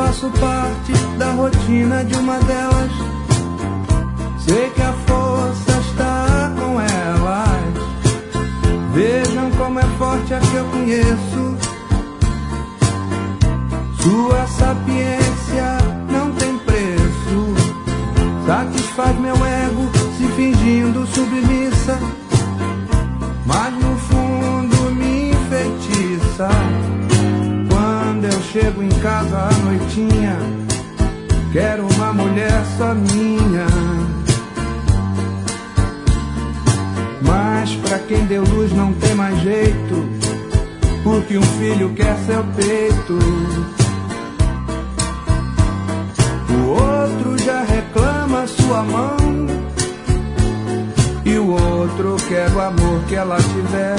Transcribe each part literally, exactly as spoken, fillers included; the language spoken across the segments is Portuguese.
faço parte da rotina de uma delas. Sei que a força está com elas. Vejam como é forte a que eu conheço. Sua sapiência não tem preço. Satisfaz meu ego se fingindo submissa, mas no fundo me enfeitiça. Quando eu chego em casa à noitinha, quero uma mulher só minha. Mas pra quem deu luz não tem mais jeito, porque um filho quer seu peito. O outro já reclama sua mão, e o outro quer o amor que ela tiver.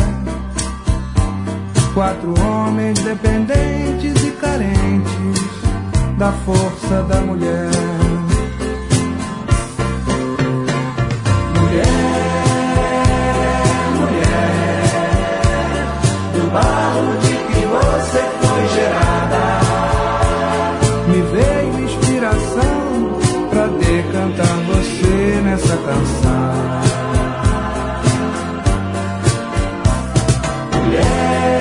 Quatro homens dependentes e carentes da força da mulher. Mulher, mulher, do barro de que você foi gerada, me veio inspiração pra decantar você nessa canção. Mulher,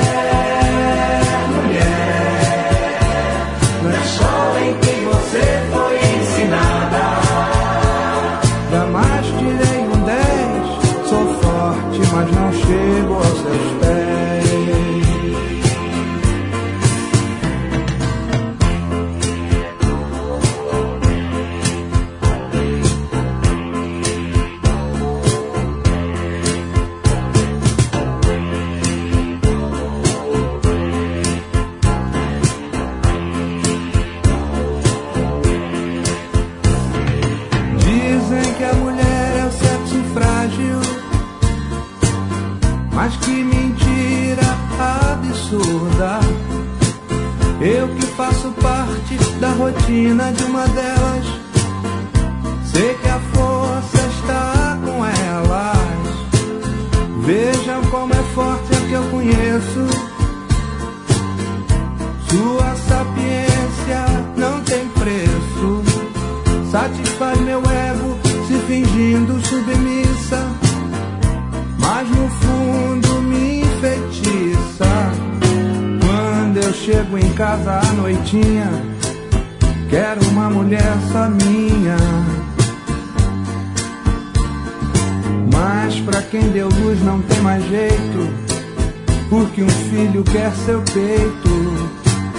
mas não chego aos seus pés. Dizem que a mulher é o sexo frágil, mas que mentira absurda. Eu que faço parte da rotina de uma delas, sei que a força está com elas. Vejam como é forte a que eu conheço. Sua sapiência não tem preço. Satisfaz meu ego se fingindo submissa, mas no fundo me enfeitiça. Quando eu chego em casa à noitinha, quero uma mulher só minha. Mas pra quem deu luz não tem mais jeito, porque um filho quer seu peito.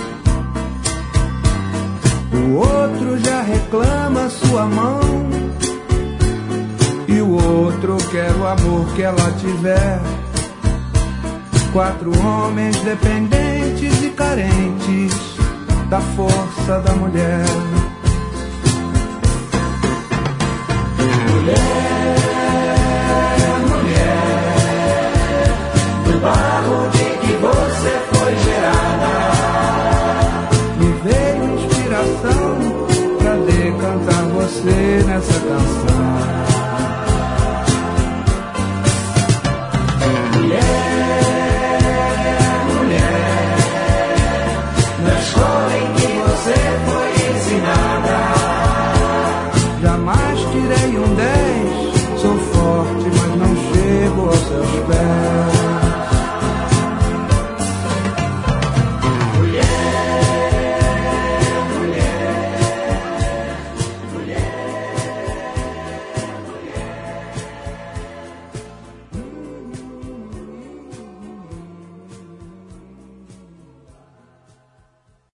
O outro já reclama sua mão, e o outro quer o amor que ela tiver. Quatro homens dependentes e carentes da força da mulher. Mulher, mulher, do barro de que você foi gerada, me veio inspiração pra decantar você nessa canção.